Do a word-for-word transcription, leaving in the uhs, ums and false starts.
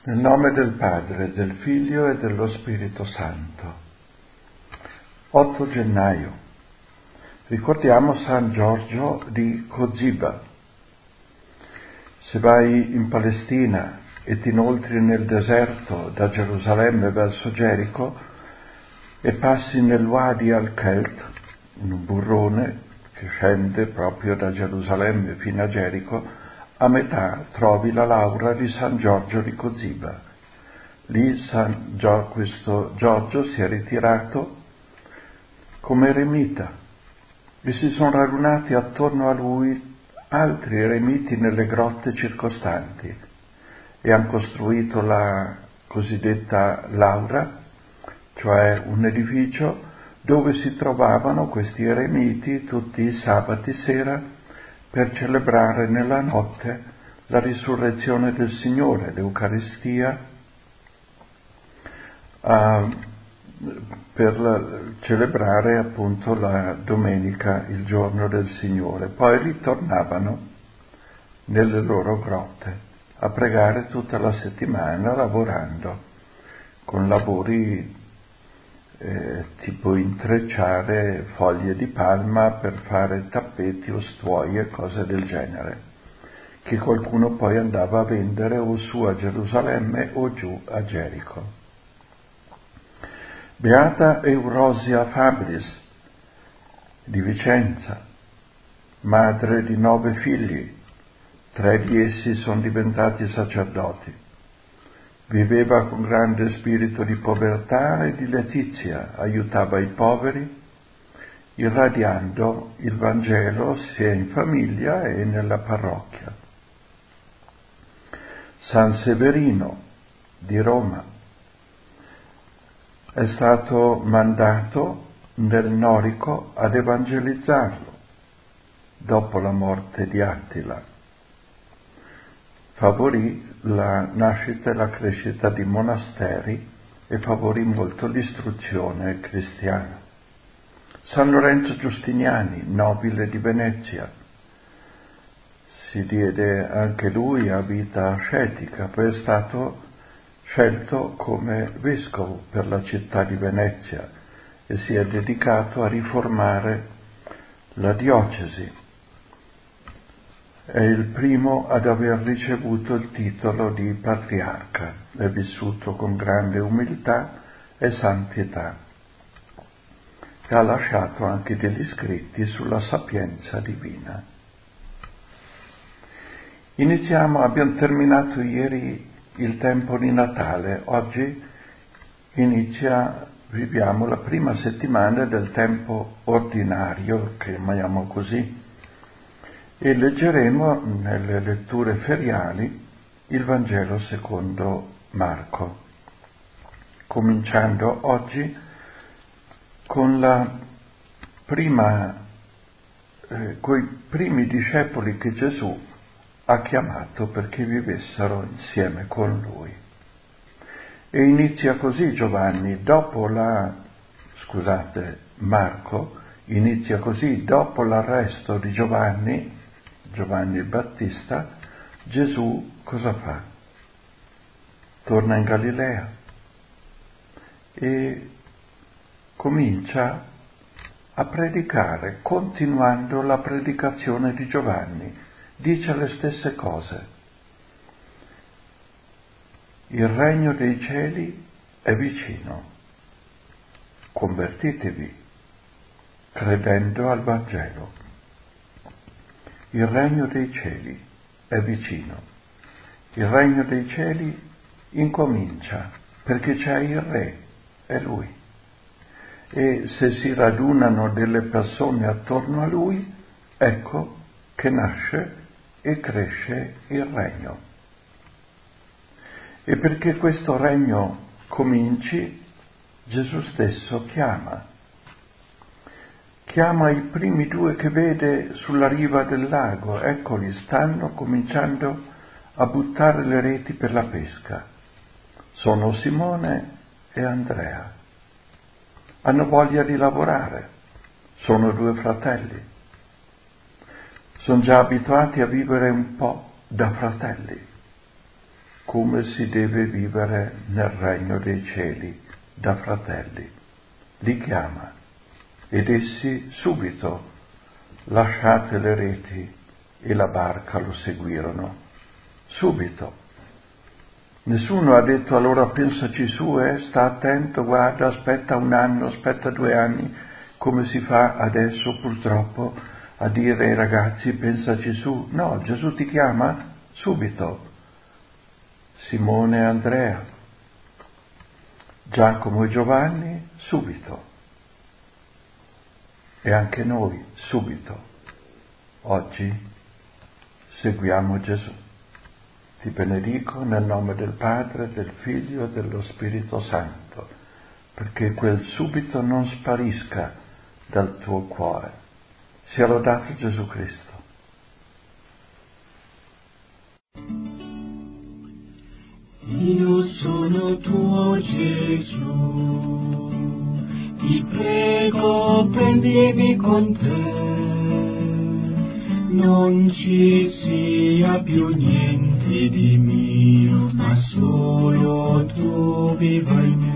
Nel nome del Padre, del Figlio e dello Spirito Santo. otto gennaio. Ricordiamo San Giorgio di Coziba. Se vai in Palestina e ti inoltri nel deserto da Gerusalemme verso Gerico e passi nel Wadi al-Kelt, in un burrone che scende proprio da Gerusalemme fino a Gerico, a metà trovi la laura di San Giorgio di Coziba. Lì San Gio- questo Giorgio si è ritirato come eremita. Vi si sono radunati attorno a lui altri eremiti nelle grotte circostanti e hanno costruito la cosiddetta laura, cioè un edificio dove si trovavano questi eremiti tutti i sabati sera per celebrare nella notte la risurrezione del Signore, l'Eucaristia, uh, per la, celebrare appunto la domenica, il giorno del Signore. Poi ritornavano nelle loro grotte a pregare tutta la settimana, lavorando con lavori Eh, tipo intrecciare foglie di palma per fare tappeti o stuoie, cose del genere, che qualcuno poi andava a vendere o su a Gerusalemme o giù a Gerico. Beata Eurosia Fabris di Vicenza, madre di nove figli, tre di essi sono diventati sacerdoti. Viveva con grande spirito di povertà e di letizia, aiutava i poveri, irradiando il Vangelo sia in famiglia e nella parrocchia. San Severino di Roma è stato mandato nel Norico ad evangelizzarlo dopo la morte di Attila. Favorì la nascita e la crescita di monasteri e favorì molto l'istruzione cristiana. San Lorenzo Giustiniani, nobile di Venezia, si diede anche lui a vita ascetica, poi è stato scelto come vescovo per la città di Venezia e si è dedicato a riformare la diocesi. È il primo ad aver ricevuto il titolo di patriarca, è vissuto con grande umiltà e santità e ha lasciato anche degli scritti sulla sapienza divina. Iniziamo, abbiamo terminato ieri il tempo di Natale, oggi inizia, viviamo la prima settimana del tempo ordinario, chiamiamo così, e leggeremo nelle letture feriali il Vangelo secondo Marco, cominciando oggi con la prima, eh, coi primi discepoli che Gesù ha chiamato perché vivessero insieme con lui. E inizia così Giovanni, dopo la, scusate, Marco, inizia così, dopo l'arresto di Giovanni, Giovanni il Battista, Gesù cosa fa? Torna in Galilea e comincia a predicare, continuando la predicazione di Giovanni. Dice le stesse cose. Il regno dei cieli è vicino. Convertitevi, credendo al Vangelo. Il regno dei cieli è vicino. Il regno dei cieli incomincia perché c'è il Re, è Lui. E se si radunano delle persone attorno a Lui, ecco che nasce e cresce il regno. E perché questo regno cominci, Gesù stesso chiama. Chiama i primi due che vede sulla riva del lago, eccoli, stanno cominciando a buttare le reti per la pesca. Sono Simone e Andrea. Hanno voglia di lavorare, sono due fratelli. Sono già abituati a vivere un po' da fratelli. come si deve vivere nel regno dei cieli da fratelli. Li chiama ed essi subito, lasciate le reti e la barca, lo seguirono. Subito. Nessuno ha detto allora pensaci su, eh, sta attento, guarda, aspetta un anno, aspetta due anni, come si fa adesso purtroppo a dire ai ragazzi pensaci su. No, Gesù ti chiama subito. Simone e Andrea, Giacomo e Giovanni, subito. E anche noi, subito. Oggi seguiamo Gesù. Ti benedico nel nome del Padre, del Figlio e dello Spirito Santo, perché quel subito non sparisca dal tuo cuore. Sia lodato Gesù Cristo. Io sono tuo Gesù, ti prego prendimi con te, non ci sia più niente di mio, ma solo tu viva in me.